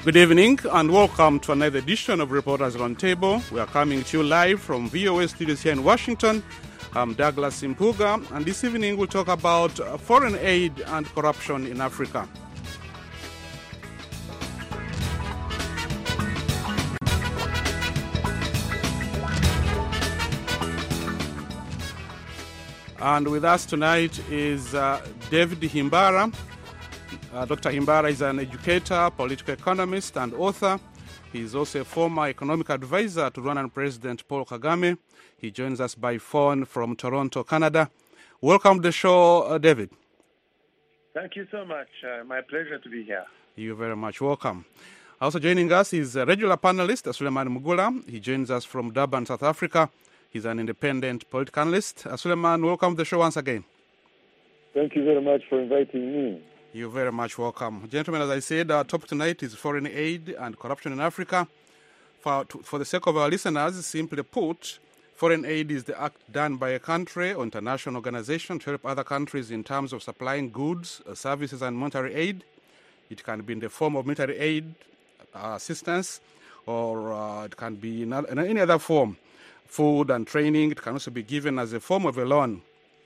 Good evening and welcome to another edition of Reporters Roundtable. We are coming to you live from VOA studios here in Washington. I'm Douglas Impuga, and this evening we'll talk about foreign aid and corruption in Africa. And with us tonight is David Himbara. Dr. Himbara is an educator, political economist, and author. He is also a former economic advisor to Rwandan President Paul Kagame. He joins us by phone from Toronto, Canada. Welcome to the show, David. Thank you so much. My pleasure to be here. You're very much welcome. Also joining us is a regular panelist, Suleiman Mugula. He joins us from Durban, South Africa. He's an independent political analyst. Suleiman, welcome to the show once again. Thank you very much for inviting me. You're very much welcome. Gentlemen, as I said, our topic tonight is foreign aid and corruption in Africa. For the sake of our listeners, simply put, foreign aid is the act done by a country or international organization to help other countries in terms of supplying goods, services, and monetary aid. It can be in the form of military aid, assistance, or it can be in any other form. Food and training. It can also be given as a form of a loan.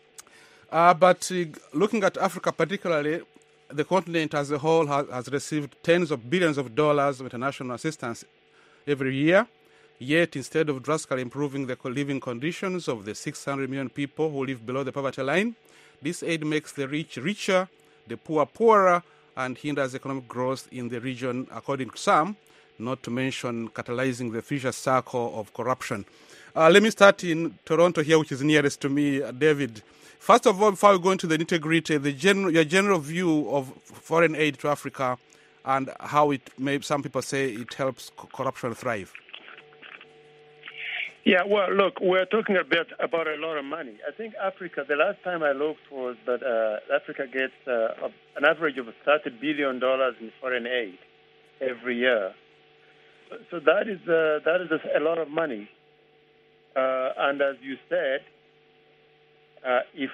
But looking at Africa particularly, the continent as a whole has received tens of billions of dollars of international assistance every year. Yet, instead of drastically improving the living conditions of the 600 million people who live below the poverty line, this aid makes the rich richer, the poor poorer, and hinders economic growth in the region, according to some, not to mention catalyzing the vicious circle of corruption. Let me start in Toronto here, which is nearest to me, David. First of all, before we go into the nitty-gritty, your general view of foreign aid to Africa and how it may, some people say it helps corruption thrive. Yeah, well, look, we're talking a bit about a lot of money. I think Africa, the last time I looked was that Africa gets an average of $30 billion in foreign aid every year. So that is a lot of money. And as you said, if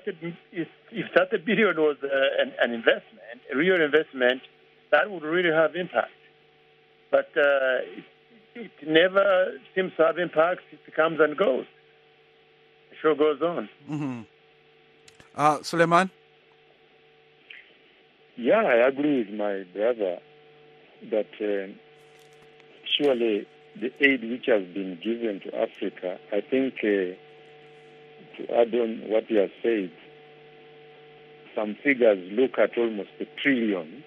30 billion was an investment, a real investment, that would really have impact. But it never seems to have impact. It comes and goes. The show goes on. Mm-hmm. Suleiman? Yeah, I agree with my brother that surely the aid which has been given to Africa, I think to add on what you have said, some figures look at almost $1 trillion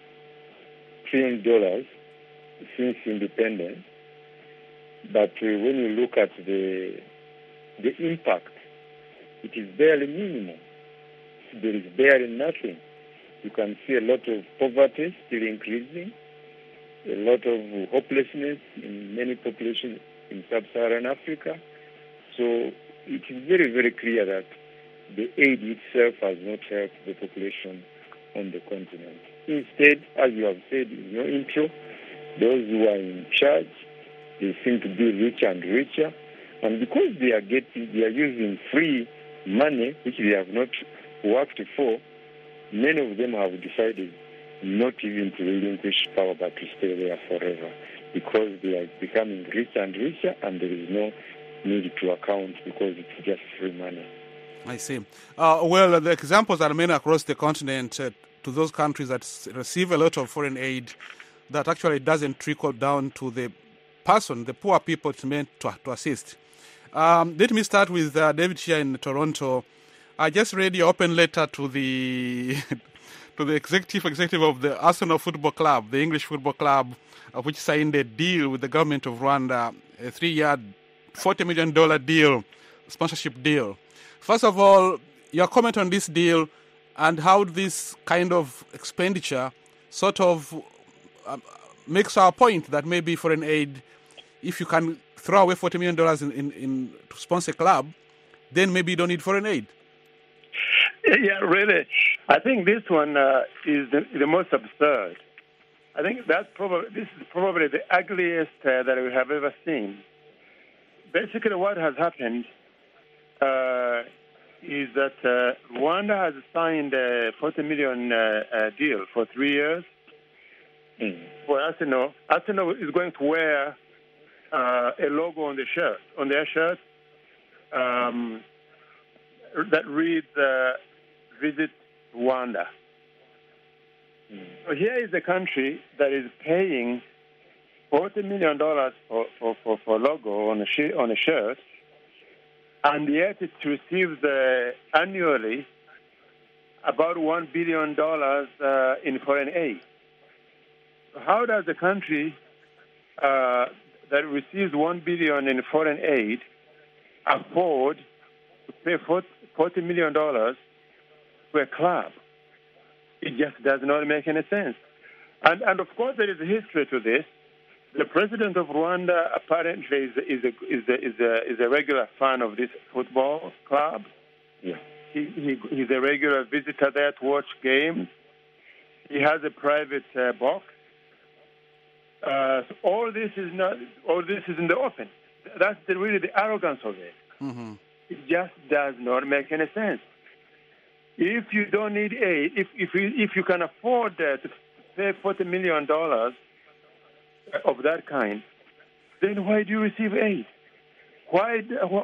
since independence. But when you look at the impact, it is barely minimal. There is barely nothing. You can see a lot of poverty still increasing, a lot of hopelessness in many populations in sub-Saharan Africa. So it is very, very clear that the aid itself has not helped the population on the continent. Instead, as you have said in your intro, those who are in charge, they seem to be richer and richer. And because they are using free money, which they have not worked for, many of them have decided not even to relinquish power, but to stay there forever, because they are becoming richer and richer, and there is no need to account because it's just free money. I see. Well, the examples are many across the continent to those countries that receive a lot of foreign aid that actually doesn't trickle down to the person, the poor people it's meant to assist. Let me start with David here in Toronto. I just read your open letter to the to the executive of the Arsenal Football Club, the English football club, which signed a deal with the government of Rwanda, a 3-year, $40 million deal, sponsorship deal. First of all, your comment on this deal and how this kind of expenditure sort of makes our point that maybe foreign aid, if you can throw away $40 million in to sponsor a club, then maybe you don't need foreign aid. Yeah, really. I think this one is the most absurd. I think this is probably the ugliest that we have ever seen. Basically, what has happened is that Rwanda has signed a $40 million deal for 3 years, for Arsenal. Arsenal is going to wear a logo on their shirt that reads "Visit Rwanda." So here is a country that is paying $40 million for logo on a shirt, and yet it receives annually about $1 billion in foreign aid. How does a country that receives $1 billion in foreign aid afford to pay $40 million to a club? It just does not make any sense. And of course, there is a history to this. The president of Rwanda apparently is a regular fan of this football club. Yeah. He's a regular visitor there to watch games. He has a private box. So all this is in the open. That's really the arrogance of it. Mm-hmm. It just does not make any sense. If you don't need aid, if you can afford to pay $40 million of that kind, then why do you receive aid? Why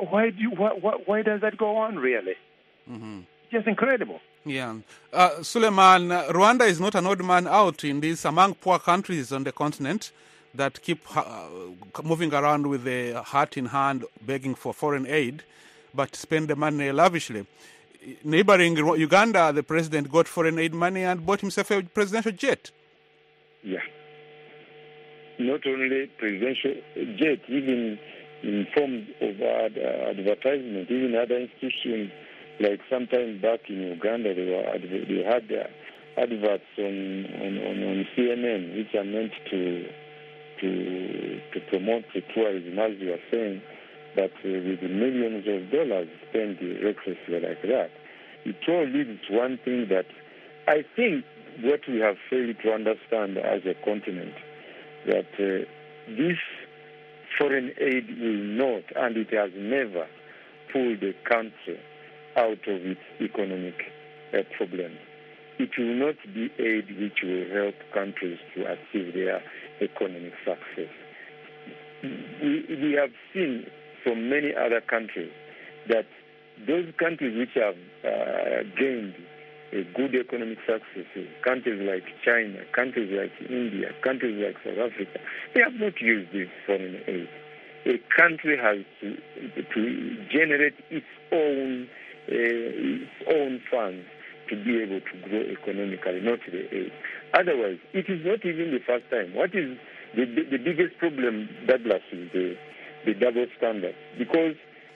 does that go on, really? Mm-hmm. Just incredible. Yeah. Suleiman, Rwanda is not an odd man out in this among poor countries on the continent that keep moving around with a hat in hand, begging for foreign aid, but spend the money lavishly. Neighboring Uganda, the president got foreign aid money and bought himself a presidential jet. Yeah. Not only presidential jet, even in form of advertisement, even other institutions, like sometime back in Uganda, they had adverts on CNN, which are meant to promote the tourism, as you are saying, that with millions of dollars spent recklessly like that. It all leads to one thing that I think what we have failed to understand as a continent, that this foreign aid will not, and it has never, pulled the country out of its economic problems. It will not be aid which will help countries to achieve their economic success. We have seen from many other countries that those countries which have gained a good economic success, countries like China, countries like India, countries like South Africa, they have not used this foreign aid. A country has to generate its own funds to be able to grow economically, not the aid. Otherwise, it is not even the first time. What is the biggest problem, Douglas, is the double standard, because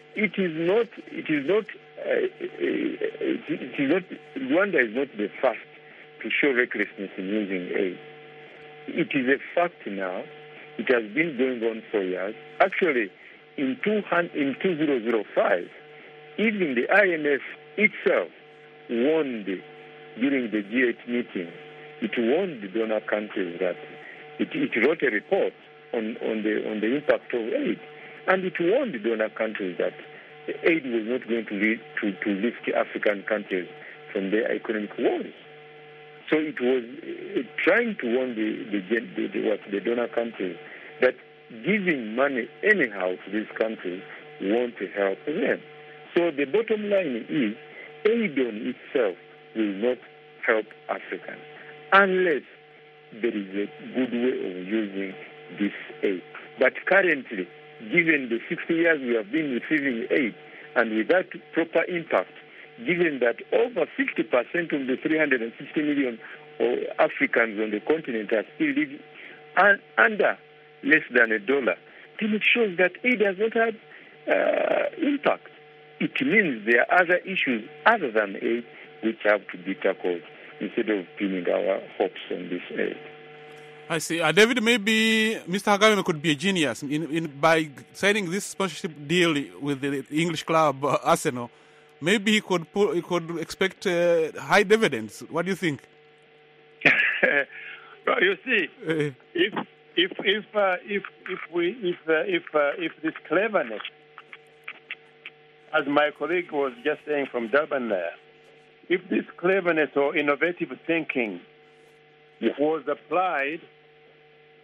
Rwanda is not the first to show recklessness in using aid. It is a fact now. It has been going on for years. Actually, in 2005, even the IMF itself warned during the G8 meeting. It warned the donor countries that it wrote a report on the impact of aid, and it warned the donor countries that aid was not going to lead to lift African countries from their economic woes. So it was trying to warn the donor countries that giving money anyhow to these countries won't help them. So the bottom line is aid on itself will not help Africans unless there is a good way of using this aid. But currently, given the 60 years we have been receiving aid, and without proper impact, given that over 50% of the 360 million Africans on the continent are still living under less than $1, then it shows that aid has not had impact. It means there are other issues other than aid which have to be tackled instead of pinning our hopes on this aid. I see. David, maybe Mr. Kagame could be a genius by signing this sponsorship deal with the English club Arsenal. Maybe he could expect high dividends. What do you think? Well, you see, if this cleverness, as my colleague was just saying from Durban there, if this cleverness or innovative thinking was applied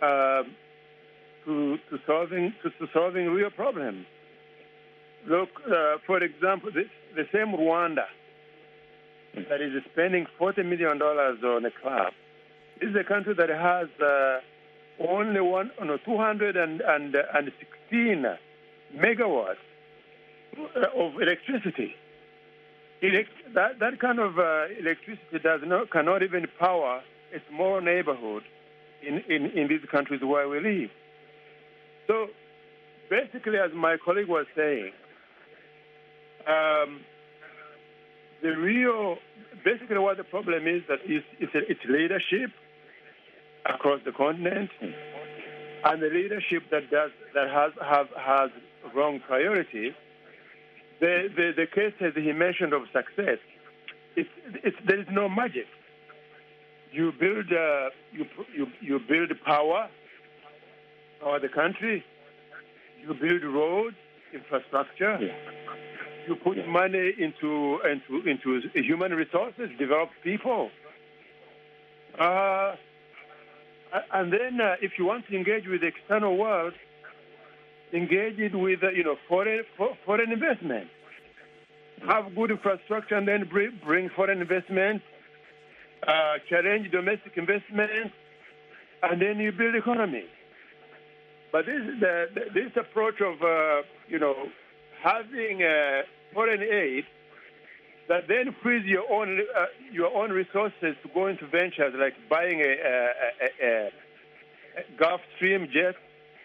to solving real problems. Look, for example, the same Rwanda that is spending $40 million on a club is a country that has only 216 megawatts of electricity. That kind of electricity cannot even power a small neighborhood in these countries where we live. So basically, as my colleague was saying, basically what the problem is that it's leadership across the continent, and the leadership that has wrong priorities. The cases he mentioned of success, there is no magic. You build you build power for the country. You build roads, infrastructure. Yeah. You put money into human resources, develop people. And then if you want to engage with the external world, engage it with foreign investment. Have good infrastructure and then bring foreign investment. Challenge domestic investment, and then you build economy. But this approach of having foreign aid that then frees your own resources to go into ventures like buying a Gulfstream jet,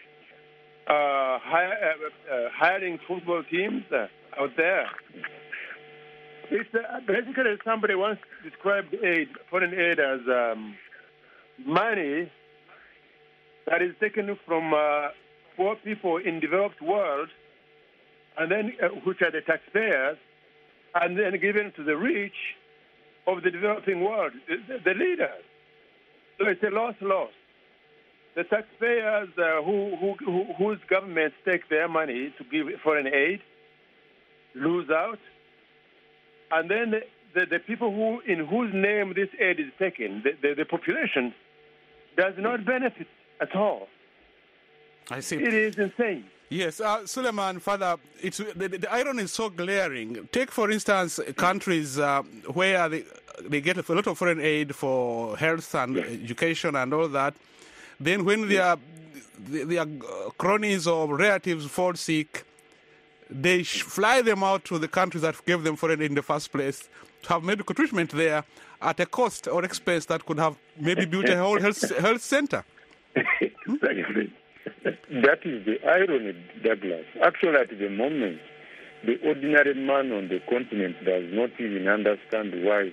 hiring football teams out there. It's basically somebody once described foreign aid as money that is taken from poor people in developed world, and then which are the taxpayers, and then given to the rich of the developing world, the leaders. So it's a loss-loss. The taxpayers whose governments take their money to give foreign aid lose out. And then the people in whose name this aid is taken, the population, does not benefit at all. I see. It is insane. Yes, Suleiman, Father, the irony is so glaring. Take, for instance, countries where they get a lot of foreign aid for health and education and all that. Then when their cronies or relatives fall sick, they fly them out to the countries that gave them foreign aid in the first place to have medical treatment there at a cost or expense that could have maybe built a whole health center. Exactly. That is the irony, Douglas. Actually, at the moment, the ordinary man on the continent does not even understand why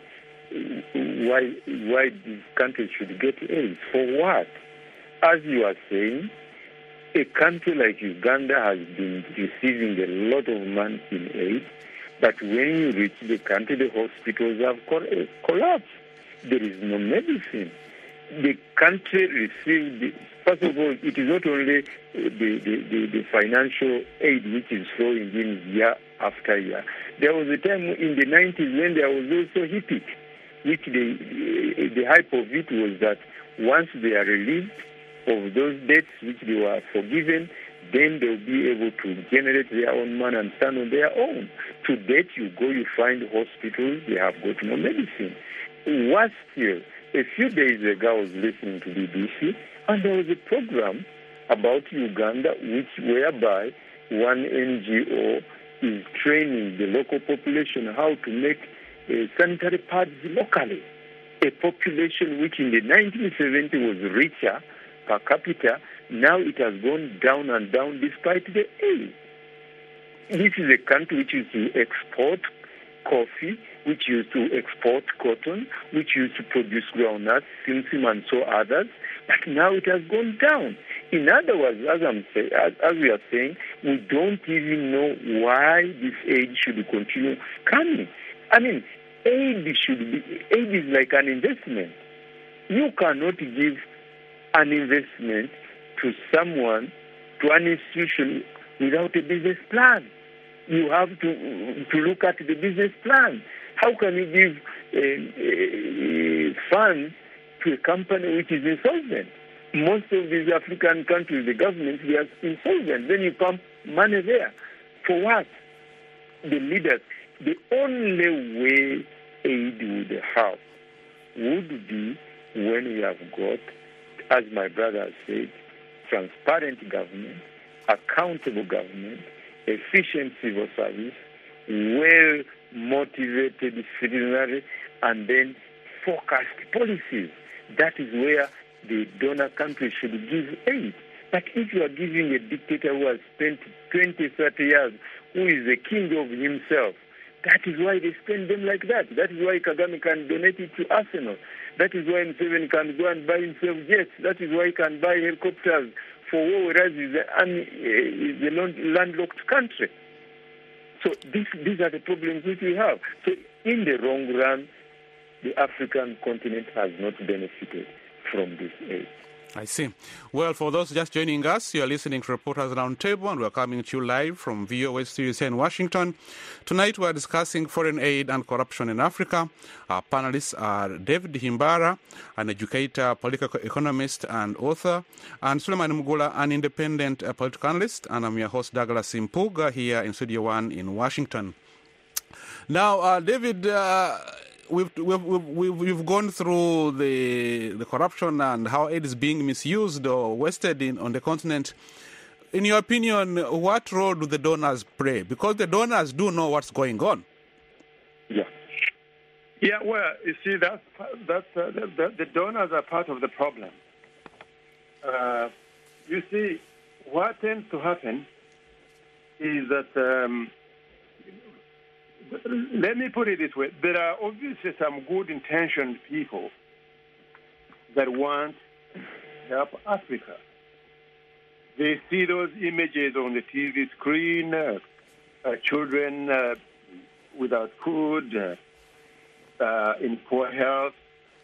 these countries should get aid. For what? As you are saying, a country like Uganda has been receiving a lot of money in aid, but when you reach the country, the hospitals have collapsed. There is no medicine. The country received, first of all, it is not only the financial aid which is flowing in year after year. There was a time in the 90s when there was also HIPIC, which the hype of it was that once they are relieved of those debts which they were forgiven, then they'll be able to generate their own money and stand on their own. To date, you go, you find hospitals, they have got no medicine. Worse still, a few days ago I was listening to BBC, and there was a program about Uganda whereby one NGO is training the local population how to make sanitary pads locally. A population which in the 1970s was richer per capita, now it has gone down and down despite the aid. This is a country which used to export coffee, which used to export cotton, which used to produce groundnuts, simsim and so others, but now it has gone down. In other words, as we are saying, we don't even know why this aid should continue coming. I mean, aid is like an investment. You cannot give an investment to someone, to an institution, without a business plan. You have to look at the business plan. How can you give funds to a company which is insolvent? most of these African countries, the governments, they are insolvent. Then you pump money there. For what? The leaders. The only way aid would help would be when we have got, as my brother said, transparent government, accountable government, efficient civil service, well-motivated citizenry, and then focused policies. That is where the donor countries should give aid. But if you are giving a dictator who has spent 20, 30 years, who is the king of himself, that is why they spend them like that. That is why Kagame can donate it to Arsenal. That is why Museveni can go and buy himself jets. That is why he can buy helicopters for war, whereas is a landlocked country. So these are the problems which we have. So in the long run, the African continent has not benefited from this aid. I see. Well, for those just joining us, you are listening to Reporters Roundtable, and we are coming to you live from VOA Studios here in Washington. Tonight we are discussing foreign aid and corruption in Africa. Our panelists are David Himbara, an educator, political economist and author, and Suleiman Mugula, an independent political analyst, and I'm your host, Douglas Impuga, here in Studio 1 in Washington. Now, David, We've gone through the corruption and how aid is being misused or wasted on the continent. In your opinion, what role do the donors play? Because the donors do know what's going on. Yeah. Well, you see, the donors are part of the problem. You see, what tends to happen is that. Let me put it this way. There are obviously some good-intentioned people that want to help Africa. They see those images on the TV screen, children without food, in poor health,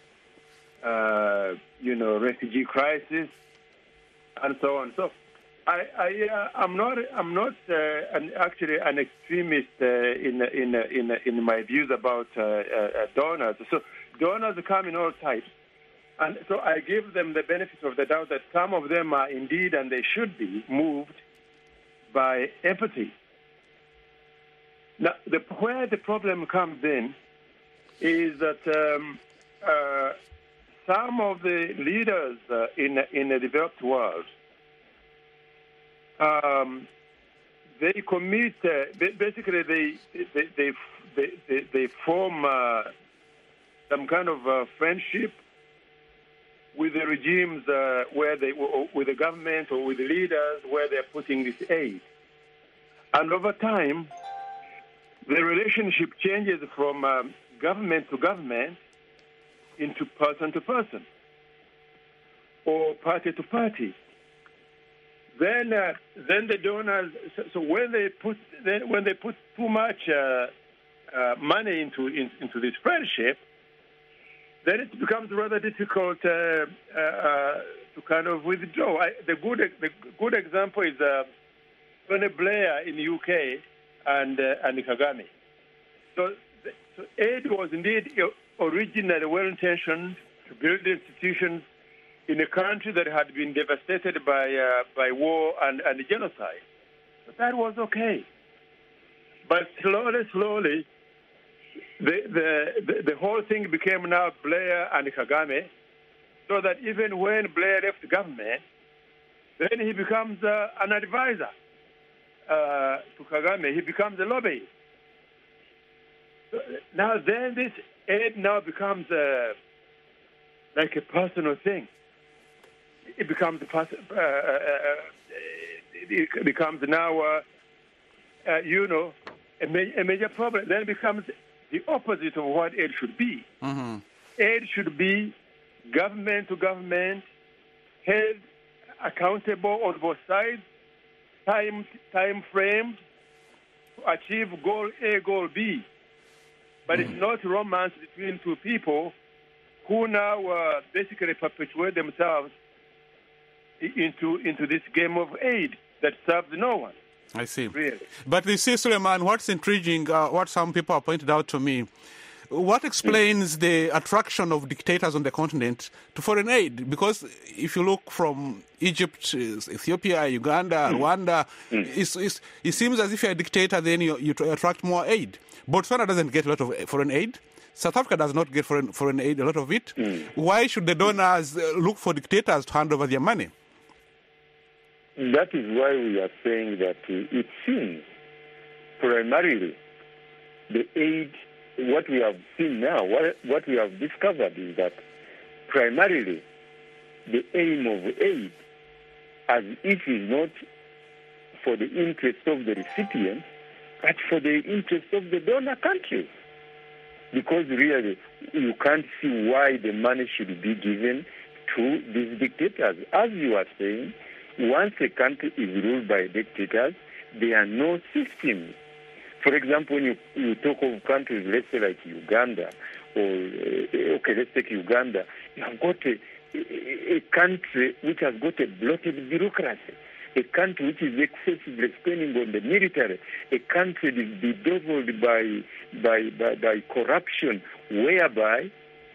refugee crisis, and so on. So I'm not actually an extremist in my views about donors. So donors come in all types, and so I give them the benefit of the doubt that some of them are indeed, and they should be, moved by empathy. Now, where the problem comes in is that some of the leaders in the developed world, they commit. Basically, they form some kind of friendship with the regimes with the government or with the leaders where they're putting this aid, and over time, the relationship changes from government to government into person to person or party to party. Then the donors. So when they put too much money into this friendship, then it becomes rather difficult to kind of withdraw. The good example is Tony Blair in the UK and Kagame. So aid was indeed originally well-intentioned to build institutions in a country that had been devastated by war and genocide. But that was okay. But slowly, the whole thing became now Blair and Kagame, so that even when Blair left the government, then he becomes an advisor to Kagame. He becomes a lobbyist. So now then this aid now becomes like a personal thing. It becomes now, a major problem. Then it becomes the opposite of what aid should be. Mm-hmm. Aid should be government to government, held accountable on both sides, time framed to achieve goal A, goal B. But it's not romance between two people who now basically perpetuate themselves into this game of aid that serves no one. I see. Really. But you see, Suleiman, what's intriguing, what some people have pointed out to me, what explains the attraction of dictators on the continent to foreign aid? Because if you look from Egypt, Ethiopia, Uganda, Rwanda, it seems as if you're a dictator, then you attract more aid. Botswana doesn't get a lot of foreign aid. South Africa does not get foreign aid, a lot of it. Why should the donors look for dictators to hand over their money? That is why we are saying that it seems primarily the aid, what we have seen now, what we have discovered is that primarily the aim of aid, as it is not for the interest of the recipient, but for the interest of the donor country. Because really, you can't see why the money should be given to these dictators. As you are saying, once a country is ruled by dictators, there are no systems. For example, when you talk of countries, let's say like Uganda, let's take Uganda, you have got a country which has got a bloated bureaucracy, a country which is excessively spending on the military, a country bedeviled by corruption, whereby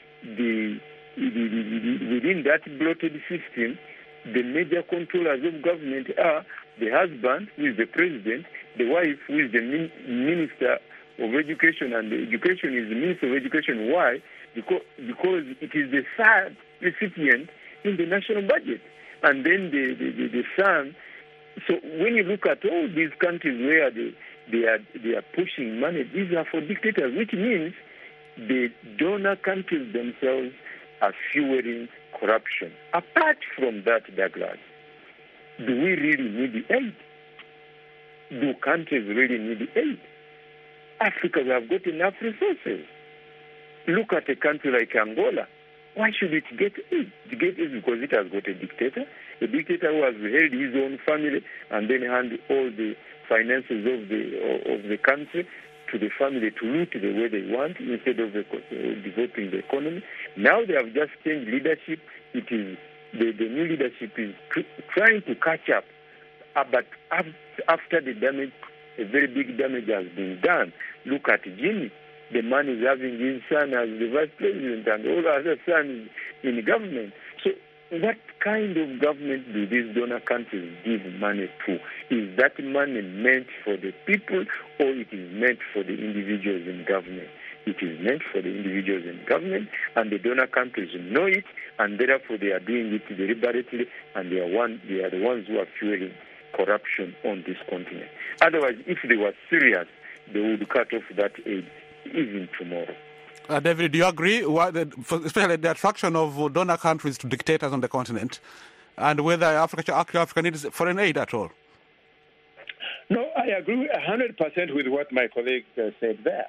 within that bloated system, the major controllers of government are the husband, who is the president, the wife, who is the minister of education, and the education is the minister of education. Why? Because it is the third recipient in the national budget, and then the son. So when you look at all these countries where they are pushing money, these are for dictators, which means the donor countries themselves are fueling corruption. Apart from that, Douglas, do we really need aid? Do countries really need aid? Africa, we have got enough resources. Look at a country like Angola. Why should it get aid? It gets aid because it has got a dictator who has held his own family and then hand all the finances of the country to the family to loot the way they want instead of developing the economy. Now they have just changed leadership. It is the new leadership is trying to catch up, but after the damage, a very big damage has been done. Look at Guinea. The man is having his son as the vice president and all other sons in government. So what kind of government do these donor countries give money to? Is that money meant for the people or it is meant for the individuals in government? It is meant for the individuals in government, and the donor countries know it, and therefore they are doing it deliberately, and they are the ones who are fueling corruption on this continent. Otherwise, if they were serious, they would cut off that aid even tomorrow. David, do you agree, especially the attraction of donor countries to dictators on the continent, and whether Africa needs foreign aid at all? No, I agree 100% with what my colleague said there.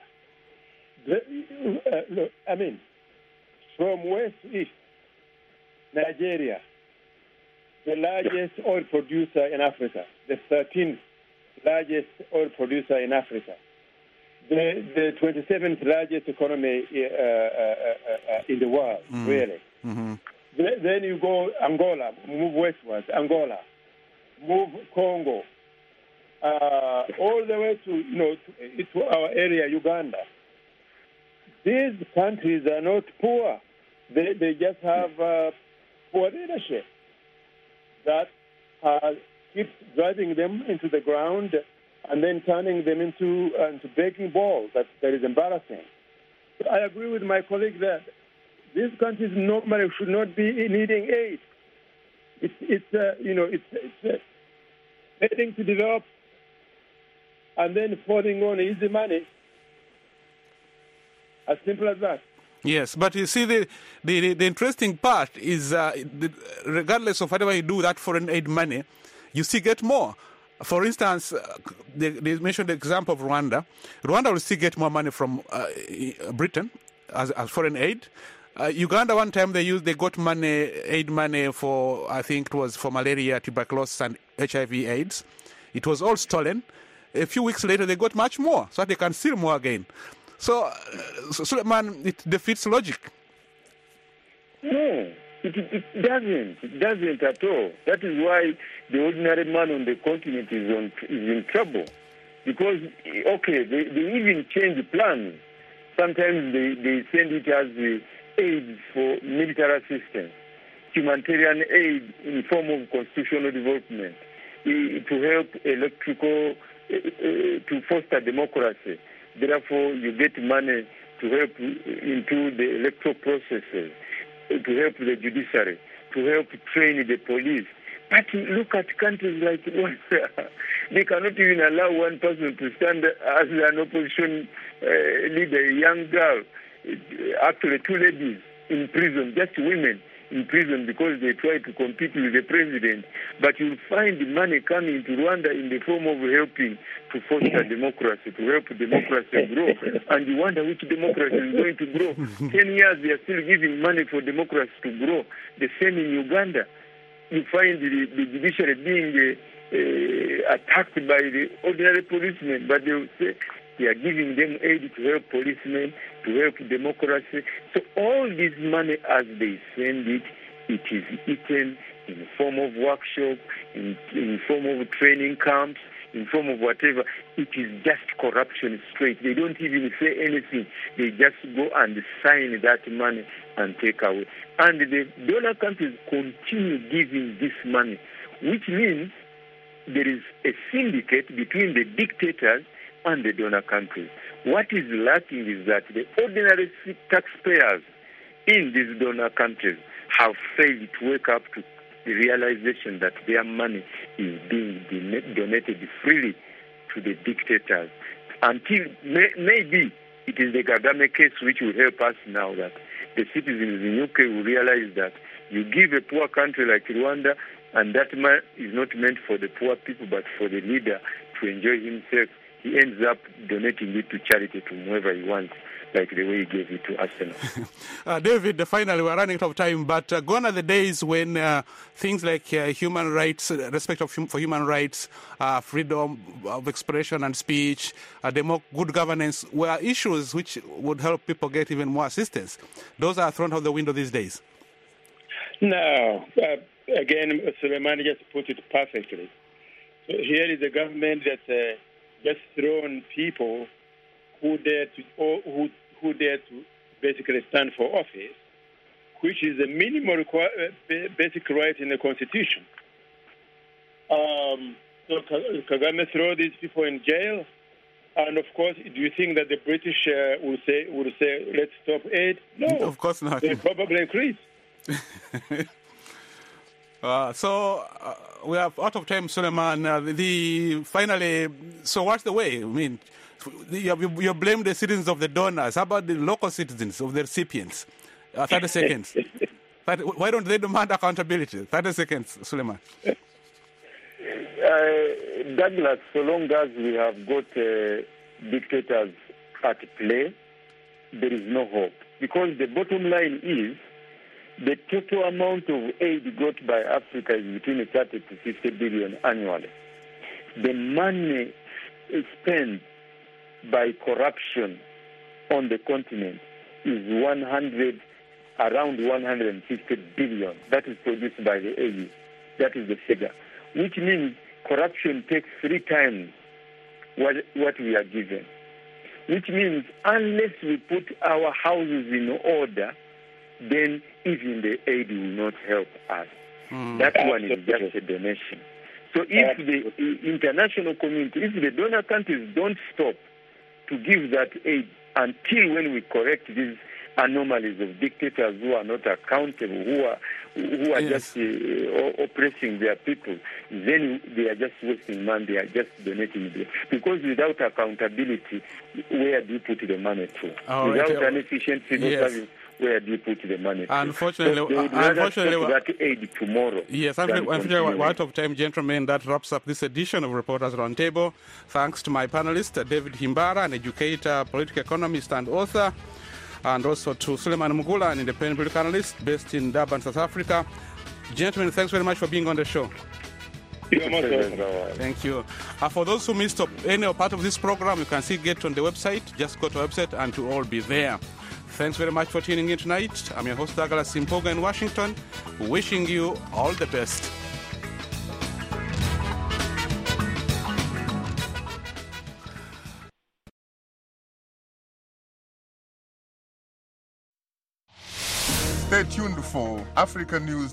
Look, I mean, from west to east, Nigeria, the largest oil producer in Africa, the 13th largest oil producer in Africa, the 27th largest economy in the world, really. Mm-hmm. Then you go Angola, move westwards, Angola, move Congo, all the way to our area, Uganda. These countries are not poor. They just have poor leadership that keeps driving them into the ground and then turning them into breaking balls. That is embarrassing. But I agree with my colleague that these countries normally should not be needing aid. It's heading to develop and then falling on easy money. As simple as that. Yes, but you see, the interesting part is regardless of whatever you do with that foreign aid money, you still get more. For instance, they mentioned the example of Rwanda. Rwanda will still get more money from Britain as foreign aid. Uganda, one time they got aid money for, I think it was for malaria, tuberculosis, and HIV/AIDS. It was all stolen. A few weeks later, they got much more, so they can steal more again. So, Suleiman, it defeats logic. No, it doesn't. It doesn't at all. That is why the ordinary man on the continent is in trouble. Because, okay, they even change plans. Sometimes they send it as aid for military assistance, humanitarian aid in form of constitutional development, to help electrical, to foster democracy. Therefore, you get money to help into the electoral processes, to help the judiciary, to help train the police. But look at countries like Rwanda. They cannot even allow one person to stand as an opposition leader, a young girl, actually two ladies in prison, just women in prison because they try to compete with the president. But you'll find the money coming to Rwanda in the form of helping to foster democracy, to help democracy grow. And you wonder which democracy is going to grow. 10 years they are still giving money for democracy to grow. The same in Uganda. You find the judiciary being attacked by the ordinary policemen, but they will say they are giving them aid to help policemen, to help democracy. So all this money, as they send it, it is eaten in the form of workshops, in form of training camps, in form of whatever. It is just corruption straight. They don't even say anything. They just go and sign that money and take away. And the donor countries continue giving this money, which means there is a syndicate between the dictators and the donor countries. What is lacking is that the ordinary taxpayers in these donor countries have failed to wake up to the realization that their money is being donated freely to the dictators. Until maybe it is the Kagame case which will help us now, that the citizens in UK will realize that you give a poor country like Rwanda, and that money is not meant for the poor people but for the leader to enjoy himself. He ends up donating it to charity to whoever he wants, like the way he gave it to Arsenal. David, finally, we're running out of time, but gone are the days when things like human rights, respect for human rights, freedom of expression and speech, good governance were issues which would help people get even more assistance. Those are thrown out the window these days. No. Again, Suleiman just put it perfectly. So here is a government that's just thrown people who dare to basically stand for office, which is the minimum basic right in the Constitution. So Kagame throw these people in jail, and of course, do you think that the British would say let's stop aid? No, of course not. They probably increase. We are out of time, Suleiman. Finally, so what's the way? I mean, you blame the citizens of the donors. How about the local citizens of the recipients? 30 seconds. Why don't they demand accountability? 30 seconds, Suleiman. Douglas, so long as we have got dictators at play, there is no hope. Because the bottom line is, the total amount of aid got by Africa is between 30 to 50 billion annually. The money spent by corruption on the continent is around 150 billion. That is produced by the AU. That is the figure. Which means corruption takes 3 times what we are given. Which means unless we put our houses in order, then even the aid will not help us. That one is just a donation. So if the international community, if the donor countries don't stop to give that aid until when we correct these anomalies of dictators who are not accountable, who are yes. just oppressing their people, then they are just wasting money, they are just donating it. Because without accountability, where do you put the money to? Without an efficient civil service, where do you put the money to? Unfortunately, that aid tomorrow. Yes, unfortunately, we're out of time, gentlemen. That wraps up this edition of Reporters Roundtable. Thanks to my panelists, David Himbara, an educator, political economist, and author, and also to Suleiman Mugula, an independent political analyst based in Durban, South Africa. Gentlemen, thanks very much for being on the show. You're most welcome. Thank you. For those who missed any part of this program, you can see get on the website. Just go to the website and to all be there. Thanks very much for tuning in tonight. I'm your host, Douglas Simpoga in Washington, wishing you all the best. tuned for Africa News